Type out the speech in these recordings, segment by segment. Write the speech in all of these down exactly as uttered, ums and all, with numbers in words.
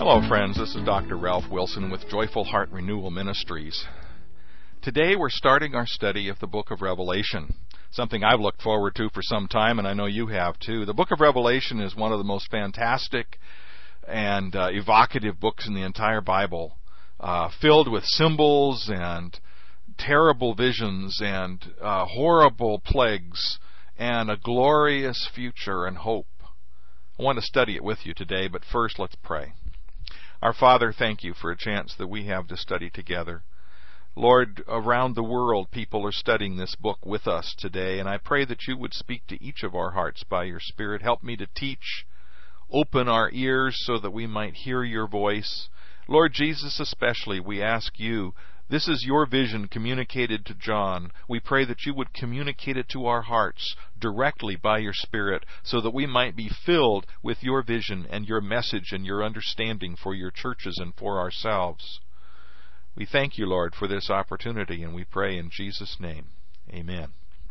Hello friends, this is Doctor Ralph Wilson with Joyful Heart Renewal Ministries. Today we're starting our study of the book of Revelation, something I've looked forward to for some time, and I know you have too. The book of Revelation is one of the most fantastic and uh, evocative books in the entire Bible, uh, filled with symbols and terrible visions and uh, horrible plagues and a glorious future and hope. I want to study it with you today, but first let's pray. Our Father, thank you for a chance that we have to study together. Lord, around the world people are studying this book with us today, and I pray that you would speak to each of our hearts by your Spirit. Help me to teach. Open our ears so that we might hear your voice. Lord Jesus, especially, we ask you, this is your vision communicated to John. We pray that you would communicate it to our hearts directly by your Spirit so that we might be filled with your vision and your message and your understanding for your churches and for ourselves. We thank you, Lord, for this opportunity, and we pray in Jesus' name. Amen.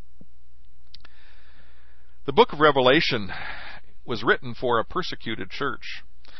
The book of Revelation was written for a persecuted church.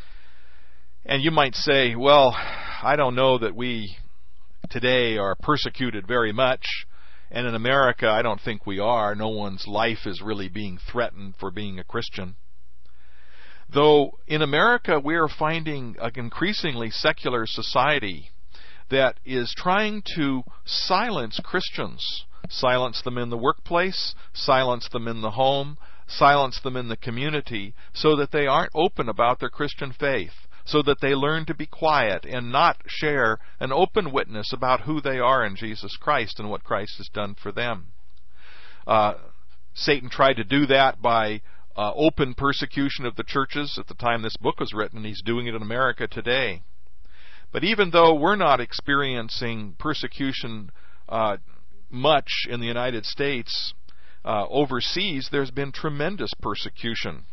And you might say, well, I don't know that we today are persecuted very much, and in America I don't think we are. No one's life is really being threatened for being a Christian. Though in America we are finding an increasingly secular society that is trying to silence Christians, silence them in the workplace, silence them in the home, silence them in the community, so that they aren't open about their Christian faith, so that they learn to be quiet and not share an open witness about who they are in Jesus Christ and what Christ has done for them. Uh, Satan tried to do that by uh, open persecution of the churches at the time this book was written, and he's doing it in America today. But even though we're not experiencing persecution uh, much in the United States, uh, overseas there's been tremendous persecution.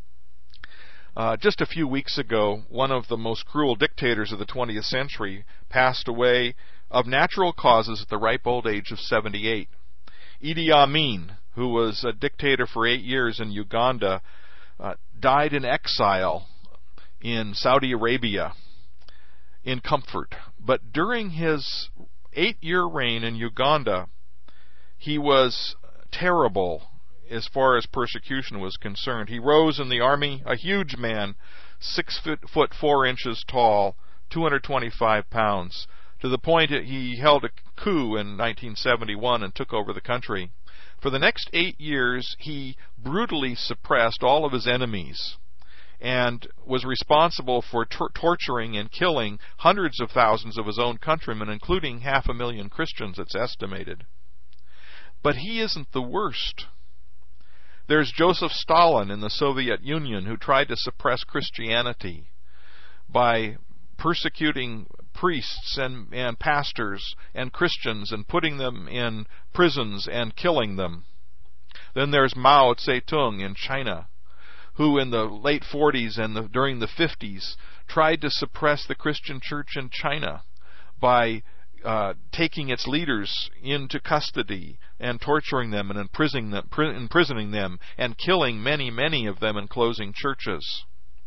Uh, just a few weeks ago, one of the most cruel dictators of the twentieth century passed away of natural causes at the ripe old age of seventy-eight. Idi Amin, who was a dictator for eight years in Uganda, uh, died in exile in Saudi Arabia in comfort. But during his eight-year reign in Uganda, he was terrible as far as persecution was concerned. He rose in the army, a huge man, six foot, foot four inches tall, two hundred twenty-five pounds, to the point that he held a coup in nineteen seventy-one and took over the country. For the next eight years, he brutally suppressed all of his enemies and was responsible for tor- torturing and killing hundreds of thousands of his own countrymen, including half a million Christians, it's estimated. But he isn't the worst. There's Joseph Stalin in the Soviet Union, who tried to suppress Christianity by persecuting priests and, and pastors and Christians and putting them in prisons and killing them. Then there's Mao Zedong in China, who in the late forties and the, during the fifties tried to suppress the Christian church in China by Uh, taking its leaders into custody and torturing them and imprisoning them, imprisoning them and killing many, many of them and closing churches.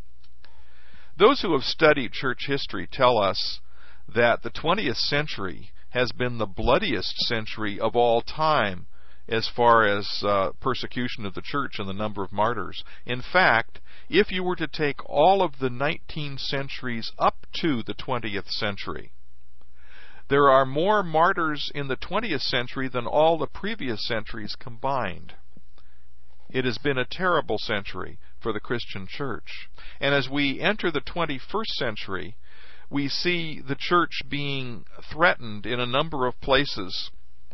Those who have studied church history tell us that the twentieth century has been the bloodiest century of all time as far as uh, persecution of the church and the number of martyrs. In fact, if you were to take all of the nineteen centuries up to the twentieth century, there are more martyrs in the twentieth century than all the previous centuries combined. It has been a terrible century for the Christian church. And as we enter the twenty-first century, we see the church being threatened in a number of places.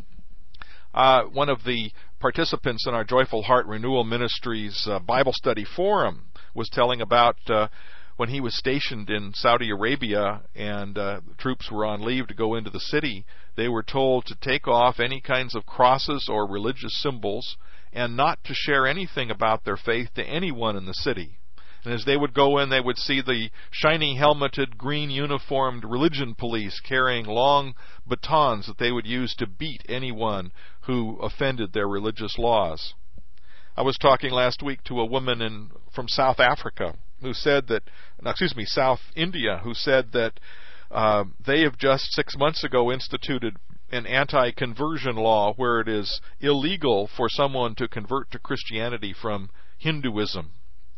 Uh, one of the participants in our Joyful Heart Renewal Ministries uh, Bible Study Forum was telling about uh, when he was stationed in Saudi Arabia and uh, the troops were on leave to go into the city. They were told to take off any kinds of crosses or religious symbols and not to share anything about their faith to anyone in the city. And as they would go in, they would see the shiny helmeted, green uniformed religion police carrying long batons that they would use to beat anyone who offended their religious laws. I was talking last week to a woman in from South Africa who said that, no, excuse me, South India, who said that uh, they have just six months ago instituted an anti-conversion law where it is illegal for someone to convert to Christianity from Hinduism.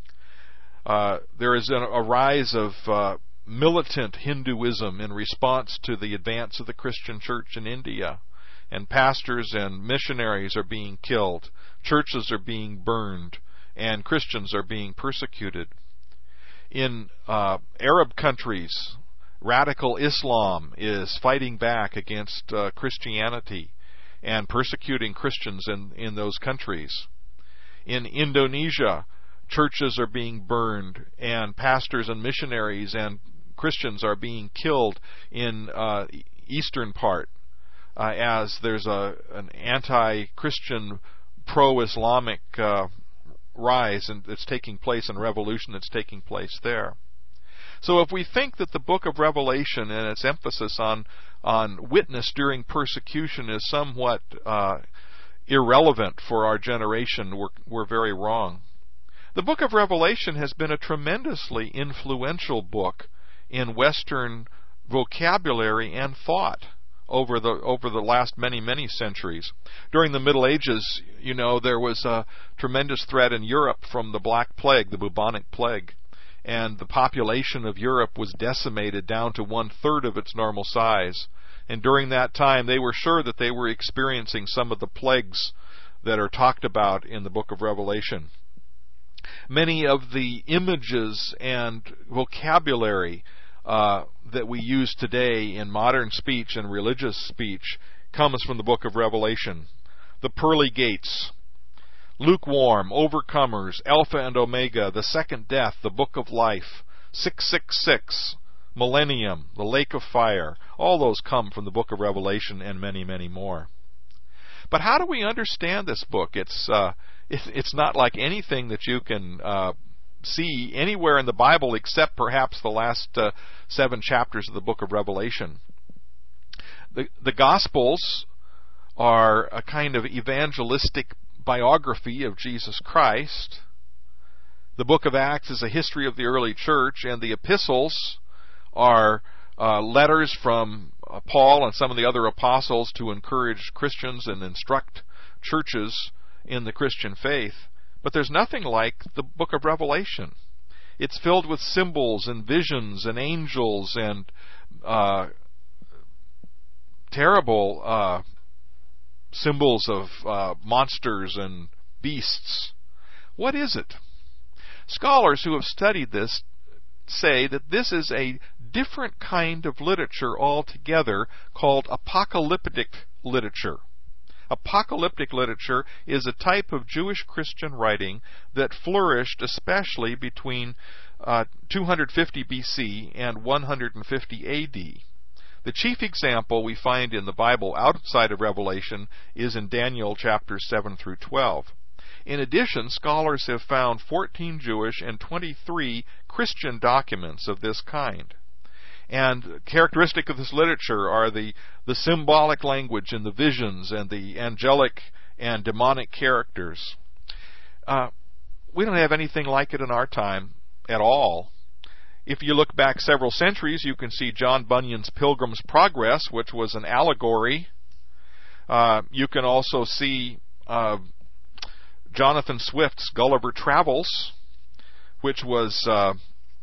Uh, there is a, a rise of uh, militant Hinduism in response to the advance of the Christian church in India. And pastors and missionaries are being killed. Churches are being burned. And Christians are being persecuted. In uh, Arab countries, radical Islam is fighting back against uh, Christianity and persecuting Christians in, in those countries. In Indonesia, churches are being burned, and pastors and missionaries and Christians are being killed in uh, eastern part uh, as there's a an anti-Christian, pro-Islamic uh, rise and that's taking place, and revolution that's taking place there. So if we think that the book of Revelation and its emphasis on on witness during persecution is somewhat uh, irrelevant for our generation, we're, we're very wrong. The book of Revelation has been a tremendously influential book in Western vocabulary and thought over the over the last many, many centuries. During the Middle Ages, you know, there was a tremendous threat in Europe from the Black Plague, the bubonic plague. And the population of Europe was decimated down to one-third of its normal size. And during that time, they were sure that they were experiencing some of the plagues that are talked about in the book of Revelation. Many of the images and vocabulary uh, that we use today in modern speech and religious speech comes from the book of Revelation. The pearly gates, lukewarm, overcomers, Alpha and Omega, the second death, the book of life, six six six, millennium, the lake of fire. All those come from the book of Revelation and many, many more. But how do we understand this book? It's uh, it, it's not like anything that you can uh, see anywhere in the Bible except perhaps the last uh, seven chapters of the book of Revelation. The, the Gospels are a kind of evangelistic biography of Jesus Christ. The book of Acts is a history of the early church, and the epistles are uh, letters from uh, Paul and some of the other apostles to encourage Christians and instruct churches in the Christian faith. But there's nothing like the book of Revelation. It's filled with symbols and visions and angels and uh, terrible uh, symbols of uh, monsters and beasts. What is it? Scholars who have studied this say that this is a different kind of literature altogether called apocalyptic literature. Apocalyptic literature is a type of Jewish Christian writing that flourished especially between uh, two hundred fifty B C and one hundred fifty A D. The chief example we find in the Bible outside of Revelation is in Daniel chapters seven through twelve. In addition, scholars have found fourteen Jewish and twenty-three Christian documents of this kind. And characteristic of this literature are the, the symbolic language and the visions and the angelic and demonic characters. Uh, we don't have anything like it in our time at all. If you look back several centuries, you can see John Bunyan's Pilgrim's Progress, which was an allegory. Uh, you can also see uh, Jonathan Swift's Gulliver Travels, which was uh,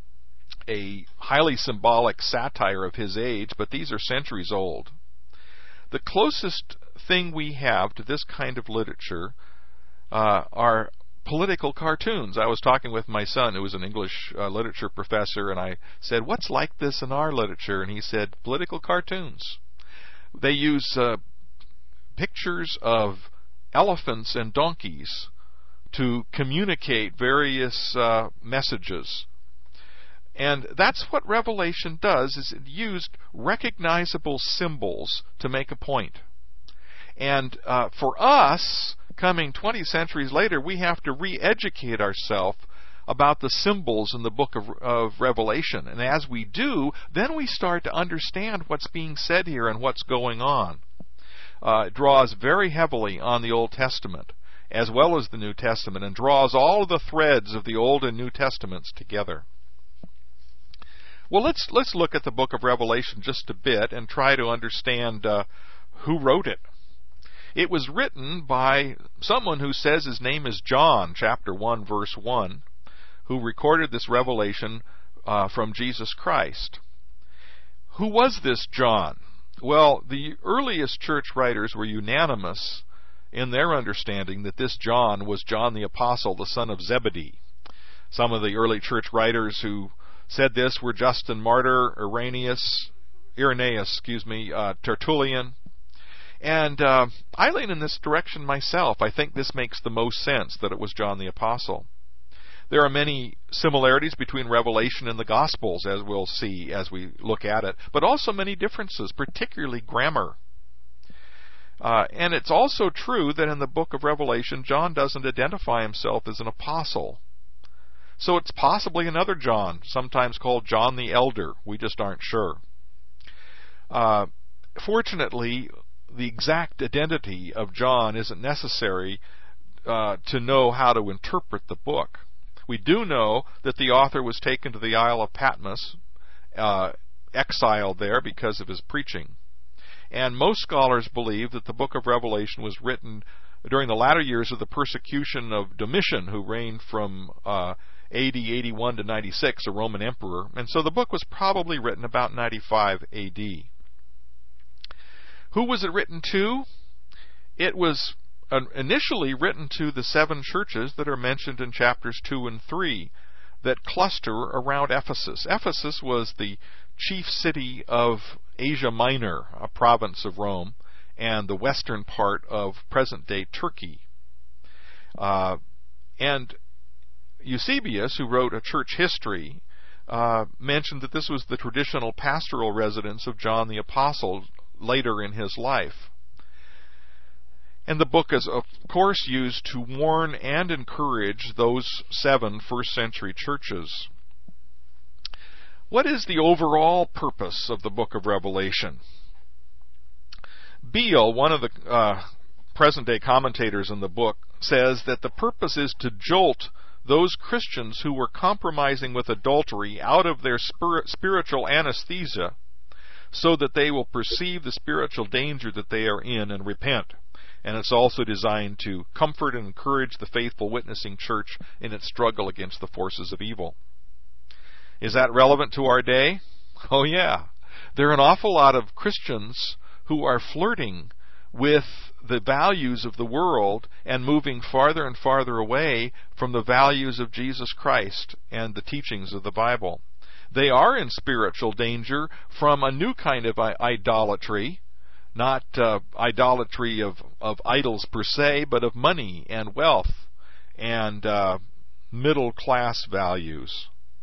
a highly symbolic satire of his age, but these are centuries old. The closest thing we have to this kind of literature uh, are political cartoons. I was talking with my son, who was an English uh, literature professor, and I said, "What's like this in our literature?" And he said, "Political cartoons." They use uh, pictures of elephants and donkeys to communicate various uh, messages. And that's what Revelation does, is it used recognizable symbols to make a point. And uh, for us, coming twenty centuries later, we have to re-educate ourselves about the symbols in the book of, of Revelation. And as we do, then we start to understand what's being said here and what's going on. Uh, it draws very heavily on the Old Testament. as well as the New Testament, and draws all of the threads of the Old and New Testaments together. Well, let's let's look at the book of Revelation just a bit and try to understand uh, who wrote it. It was written by someone who says his name is John, chapter one, verse one, who recorded this revelation uh, from Jesus Christ. Who was this John? Well, the earliest church writers were unanimous in their understanding that this John was John the Apostle, the son of Zebedee. Some of the early church writers who said this were Justin Martyr, Irenaeus, Irenaeus, excuse me, uh, Tertullian. And uh, I lean in this direction myself. I think this makes the most sense, that it was John the Apostle. There are many similarities between Revelation and the Gospels, as we'll see as we look at it, but also many differences, particularly grammar. Uh, and it's also true that in the book of Revelation, John doesn't identify himself as an apostle. So it's possibly another John, sometimes called John the Elder. We just aren't sure. Uh, fortunately, the exact identity of John isn't necessary uh, to know how to interpret the book. We do know that the author was taken to the Isle of Patmos, uh, exiled there because of his preaching. And most scholars believe that the book of Revelation was written during the latter years of the persecution of Domitian, who reigned from uh, A D eighty-one to ninety-six, a Roman emperor. And so the book was probably written about ninety-five A D. Who was it written to? It was initially written to the seven churches that are mentioned in chapters two and three that cluster around Ephesus. Ephesus was the chief city of Asia Minor, a province of Rome, and the western part of present-day Turkey. Uh, and Eusebius, who wrote a church history, uh, mentioned that this was the traditional pastoral residence of John the Apostle later in his life. And the book is, of course, used to warn and encourage those seven first century churches. What is the overall purpose of the book of Revelation? Beale, one of the uh, present-day commentators in the book, says that the purpose is to jolt those Christians who were compromising with adultery out of their spirit, spiritual anesthesia, so that they will perceive the spiritual danger that they are in and repent. And it's also designed to comfort and encourage the faithful witnessing church in its struggle against the forces of evil. Is that relevant to our day? Oh yeah. There are an awful lot of Christians who are flirting with the values of the world and moving farther and farther away from the values of Jesus Christ and the teachings of the Bible. They are in spiritual danger from a new kind of idolatry, not uh, idolatry of, of idols per se, but of money and wealth and uh, middle-class values.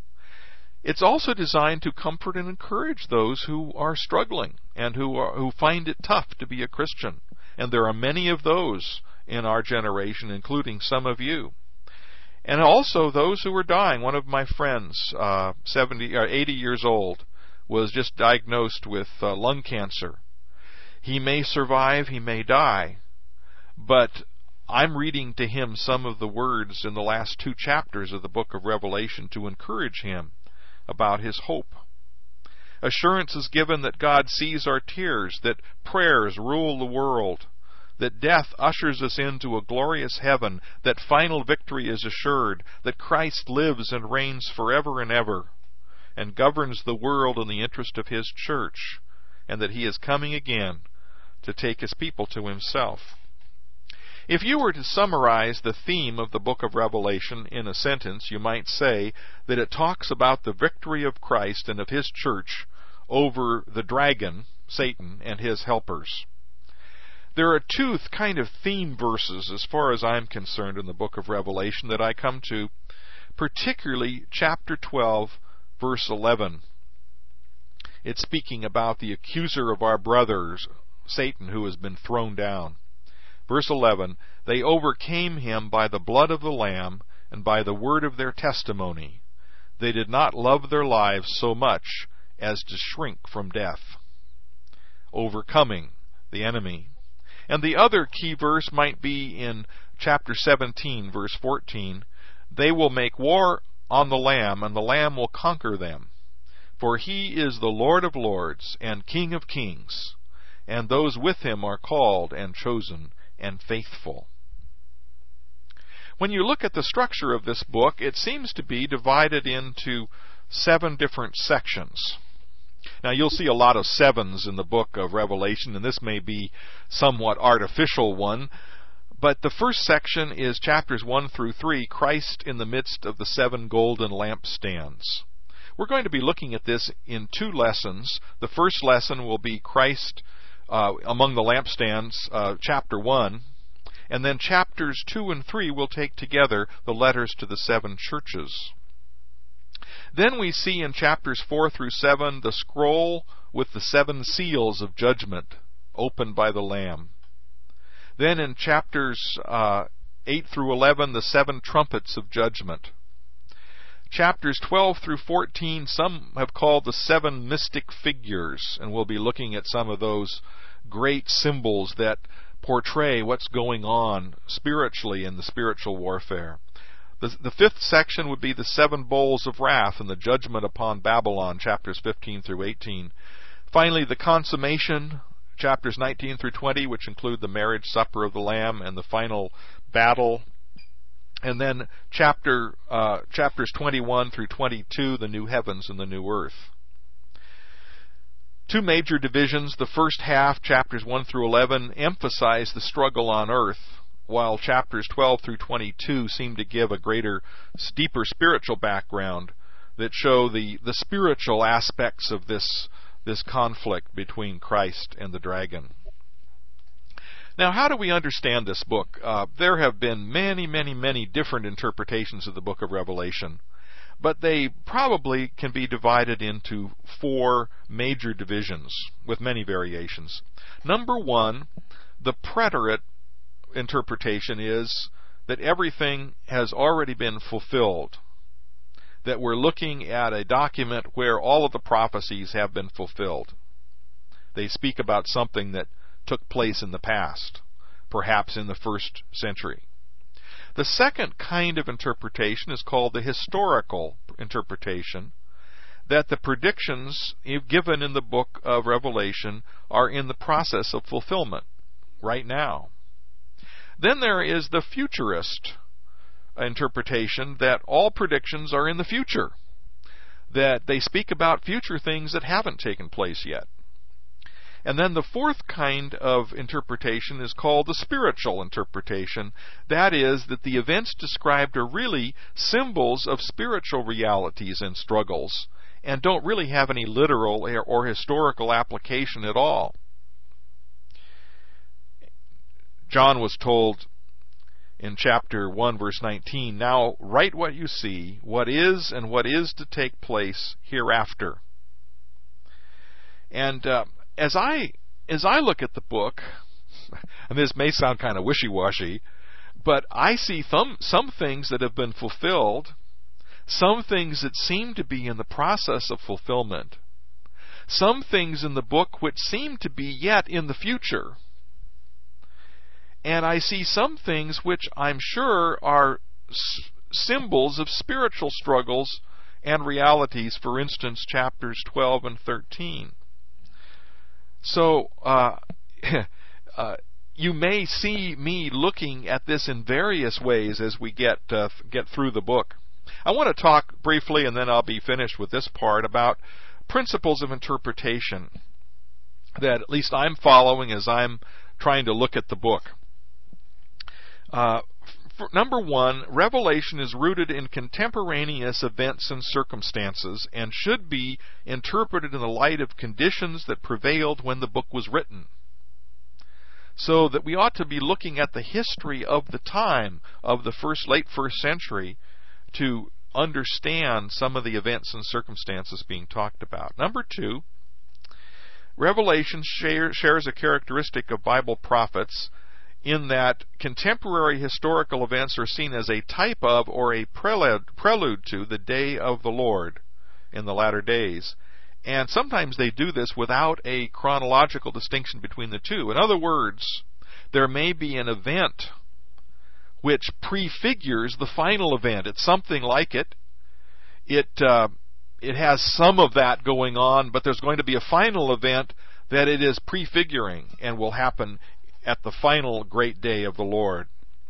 It's also designed to comfort and encourage those who are struggling and who are, who find it tough to be a Christian. And there are many of those in our generation, including some of you. And also those who are dying. One of my friends, uh, seventy or eighty years old, was just diagnosed with uh, lung cancer. He may survive, he may die, but I'm reading to him some of the words in the last two chapters of the book of Revelation to encourage him about his hope. Assurance is given that God sees our tears, that prayers rule the world, that death ushers us into a glorious heaven, that final victory is assured, that Christ lives and reigns forever and ever, and governs the world in the interest of His church, and that He is coming again to take His people to Himself. If you were to summarize the theme of the book of Revelation in a sentence, you might say that it talks about the victory of Christ and of His church over the dragon, Satan, and his helpers. There are two kind of theme verses, as far as I'm concerned, in the book of Revelation that I come to, particularly chapter twelve, verse eleven. It's speaking about the accuser of our brothers, Satan, who has been thrown down. Verse eleven, they overcame him by the blood of the Lamb and by the word of their testimony. They did not love their lives so much as to shrink from death. Overcoming the enemy. And the other key verse might be in chapter seventeen, verse fourteen, they will make war on the Lamb, and the Lamb will conquer them. For he is the Lord of lords and King of kings, and those with him are called and chosen and faithful. When you look at the structure of this book, it seems to be divided into seven different sections. Now, you'll see a lot of sevens in the book of Revelation, and this may be somewhat artificial one, but the first section is chapters one through three, Christ in the midst of the seven golden lampstands. We're going to be looking at this in two lessons. The first lesson will be Christ uh, among the lampstands, uh, chapter one, and then chapters two and three will take together the letters to the seven churches. Then we see in chapters four through seven the scroll with the seven seals of judgment opened by the Lamb. Then in chapters uh, eight through eleven, the seven trumpets of judgment. Chapters twelve through fourteen, some have called the seven mystic figures, and we'll be looking at some of those great symbols that portray what's going on spiritually in the spiritual warfare. The, the fifth section would be the seven bowls of wrath and the judgment upon Babylon, chapters fifteen through eighteen. Finally, the consummation, chapters nineteen through twenty, which include the marriage supper of the Lamb and the final battle. And then chapter uh, chapters twenty-one through twenty-two, the new heavens and the new earth. Two major divisions. The first half, chapters one through eleven, emphasize the struggle on earth, while chapters twelve through twenty-two seem to give a greater, deeper spiritual background that show the, the spiritual aspects of this, this conflict between Christ and the dragon. Now, how do we understand this book? Uh, there have been many, many, many different interpretations of the book of Revelation, but they probably can be divided into four major divisions with many variations. Number one, the preterite interpretation is that everything has already been fulfilled, that we're looking at a document where all of the prophecies have been fulfilled. They speak about something that took place in the past, perhaps in the first century. The second kind of interpretation is called the historical interpretation, that the predictions given in the book of Revelation are in the process of fulfillment right now. Then there is the futurist interpretation, that all predictions are in the future, that they speak about future things that haven't taken place yet. And then the fourth kind of interpretation is called the spiritual interpretation. That is, that the events described are really symbols of spiritual realities and struggles, and don't really have any literal or historical application at all. John was told in chapter one, verse nineteen, "Now write what you see, what is and what is to take place hereafter." And uh, As I as I look at the book, and this may sound kind of wishy-washy, but I see some, some things that have been fulfilled, some things that seem to be in the process of fulfillment, some things in the book which seem to be yet in the future, and I see some things which I'm sure are s- symbols of spiritual struggles and realities, for instance, chapters twelve and thirteen. So, uh, uh, you may see me looking at this in various ways as we get uh, get through the book. I want to talk briefly, and then I'll be finished with this part, about principles of interpretation that at least I'm following as I'm trying to look at the book. Uh, for, number one, Revelation is rooted in contemporaneous events and circumstances and should be interpreted in the light of conditions that prevailed when the book was written. So that we ought to be looking at the history of the time of the first, late first century to understand some of the events and circumstances being talked about. Number two, Revelation share, shares a characteristic of Bible prophets in that contemporary historical events are seen as a type of or a prelude, prelude to the day of the Lord in the latter days. And sometimes they do this without a chronological distinction between the two. In other words, there may be an event which prefigures the final event. It's something like it. It uh, it has some of that going on, but there's going to be a final event that it is prefiguring and will happen at the final great day of the Lord.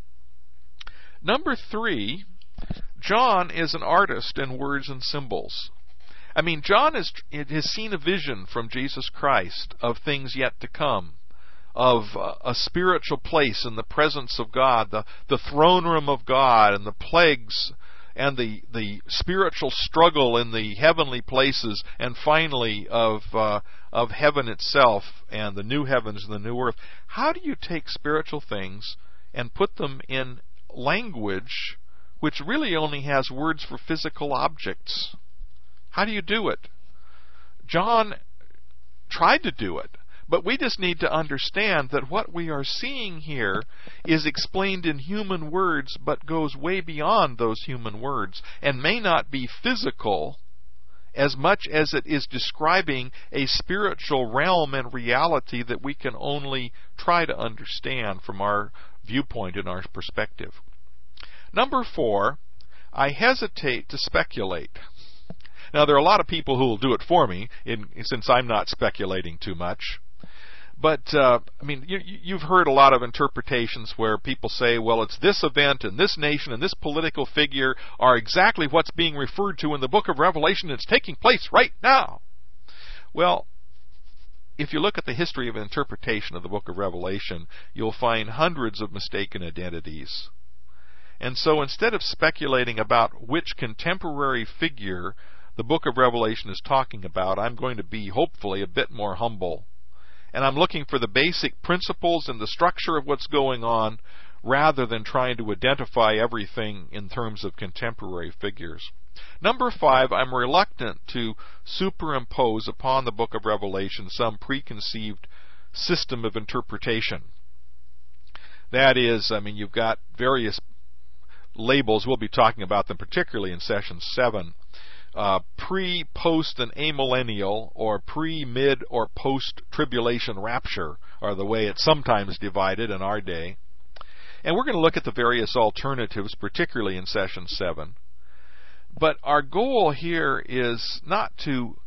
Number three, John is an artist in words and symbols. I mean, John has, has seen a vision from Jesus Christ of things yet to come, of a spiritual place in the presence of God, the, the throne room of God, and the plagues, and the, the spiritual struggle in the heavenly places, and finally of uh, of heaven itself, and the new heavens and the new earth. How do you take spiritual things and put them in language which really only has words for physical objects? How do you do it? John tried to do it, but we just need to understand that what we are seeing here is explained in human words, but goes way beyond those human words, and may not be physical as much as it is describing a spiritual realm and reality that we can only try to understand from our viewpoint and our perspective. Number four, I hesitate to speculate. Now, there are a lot of people who will do it for me, in, since I'm not speculating too much. But, uh, I mean, you, you've heard a lot of interpretations where people say, well, it's this event and this nation and this political figure are exactly what's being referred to in the book of Revelation. It's taking place right now. Well, if you look at the history of interpretation of the book of Revelation, you'll find hundreds of mistaken identities. And so instead of speculating about which contemporary figure the book of Revelation is talking about, I'm going to be hopefully a bit more humble. And I'm looking for the basic principles and the structure of what's going on, rather than trying to identify everything in terms of contemporary figures. Number five, I'm reluctant to superimpose upon the book of Revelation some preconceived system of interpretation. That is, I mean, you've got various labels. We'll be talking about them particularly in session seven. Uh, pre, post, and amillennial, or pre, mid, or post-tribulation rapture are the way it's sometimes divided in our day. And we're going to look at the various alternatives, particularly in session seven. But our goal here is not to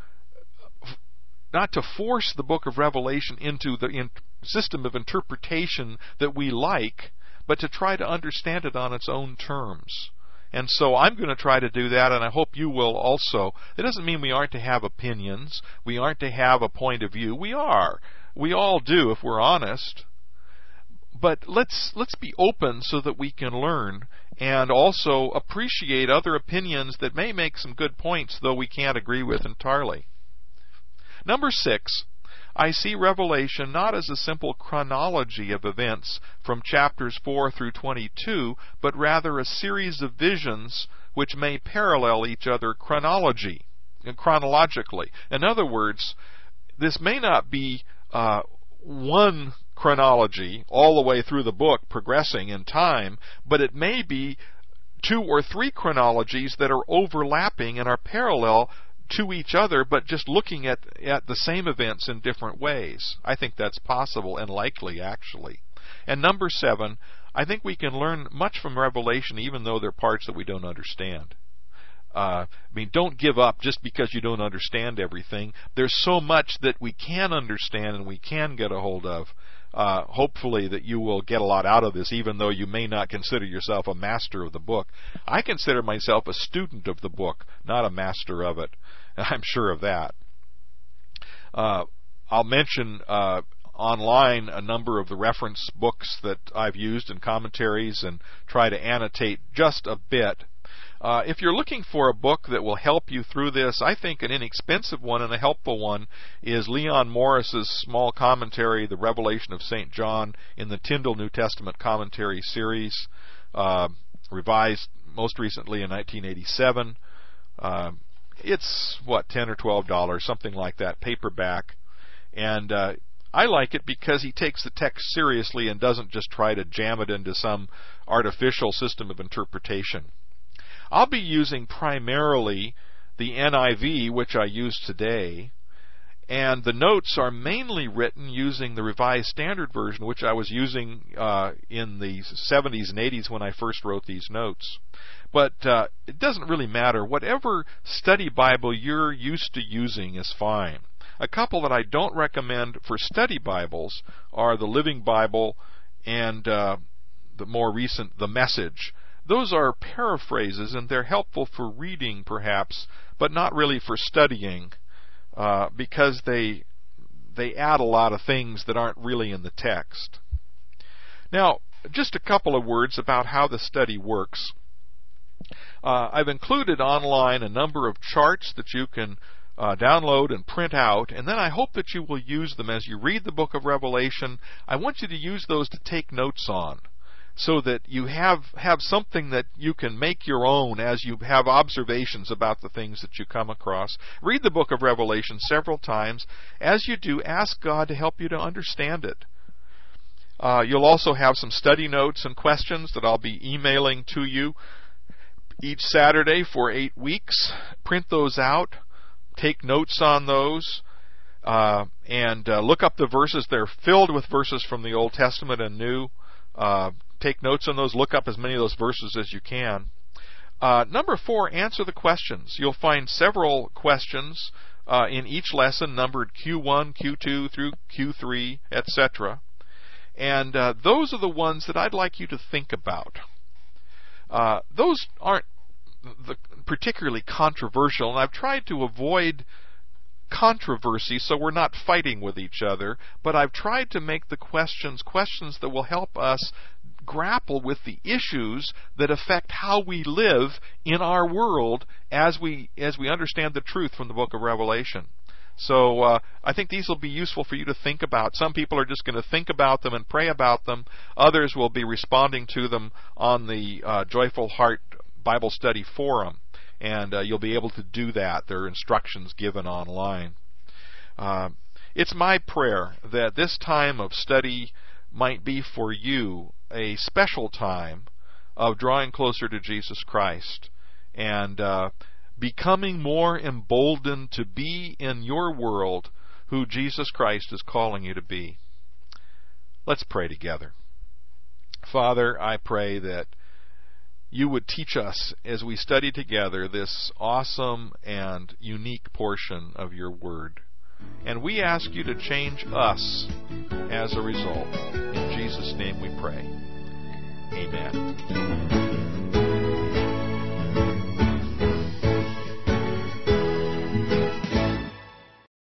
not to force the book of Revelation into the in- system of interpretation that we like, but to try to understand it on its own terms. And so I'm going to try to do that, and I hope you will also. It doesn't mean we aren't to have opinions. We aren't to have a point of view. We are. We all do if we're honest. But let's let's be open so that we can learn and also appreciate other opinions that may make some good points, though we can't agree with entirely. Number six, I see Revelation not as a simple chronology of events from chapters four through twenty-two, but rather a series of visions which may parallel each other chronology, chronologically. In other words, this may not be uh, one chronology all the way through the book progressing in time, but it may be two or three chronologies that are overlapping and are parallel to each other, but just looking at, at the same events in different ways. I think that's possible and likely, actually. And number seven, I think we can learn much from Revelation, even though there are parts that we don't understand. Uh, I mean, don't give up just because you don't understand everything. There's so much that we can understand and we can get a hold of. Uh, hopefully that you will get a lot out of this, even though you may not consider yourself a master of the book. I consider myself a student of the book, not a master of it. I'm sure of that. Uh, I'll mention uh, online a number of the reference books that I've used and commentaries, and try to annotate just a bit. Uh, if you're looking for a book that will help you through this, I think an inexpensive one and a helpful one is Leon Morris's small commentary, The Revelation of Saint John, in the Tyndale New Testament Commentary Series, uh, revised most recently in nineteen eighty-seven. Uh, it's, what, ten or twelve dollars, something like that, paperback. And uh, I like it because he takes the text seriously and doesn't just try to jam it into some artificial system of interpretation. I'll be using primarily the N I V, which I use today, And the notes are mainly written using the Revised Standard Version, which I was using uh, in the seventies and eighties when I first wrote these notes. But uh, it doesn't really matter. Whatever study Bible you're used to using is fine. A couple that I don't recommend for study Bibles are the Living Bible and uh, the more recent, the Message. Those are paraphrases, and they're helpful for reading, perhaps, but not really for studying. Uh, because they they add a lot of things that aren't really in the text. Now, just a couple of words about how the study works. Uh, I've included online a number of charts that you can uh, download and print out, and then I hope that you will use them as you read the book of Revelation. I want you to use those to take notes on, so that you have, have something that you can make your own as you have observations about the things that you come across. Read the book of Revelation several times. As you do, ask God to help you to understand it. Uh, you'll also have some study notes and questions that I'll be emailing to you each Saturday for eight weeks. Print those out. Take notes on those. Uh, and uh, look up the verses. They're filled with verses from the Old Testament and New. Uh, Take notes on those. Look up as many of those verses as you can. Uh, number four, answer the questions. You'll find several questions uh, in each lesson, numbered Q one, Q two through Q three, et cetera. And uh, those are the ones that I'd like you to think about. Uh, those aren't the, particularly controversial, and I've tried to avoid controversy so we're not fighting with each other, but I've tried to make the questions questions that will help us grapple with the issues that affect how we live in our world as we as we understand the truth from the book of Revelation. So uh, I think these will be useful for you to think about. Some people are just going to think about them and pray about them. Others will be responding to them on the uh, Joyful Heart Bible Study Forum, and uh, you'll be able to do that. There are instructions given online. Uh, it's my prayer that this time of study might be for you a special time of drawing closer to Jesus Christ and uh, becoming more emboldened to be in your world who Jesus Christ is calling you to be. Let's pray together. Father, I pray that you would teach us as we study together this awesome and unique portion of your word. And we ask you to change us as a result. In Jesus' name we pray. Amen.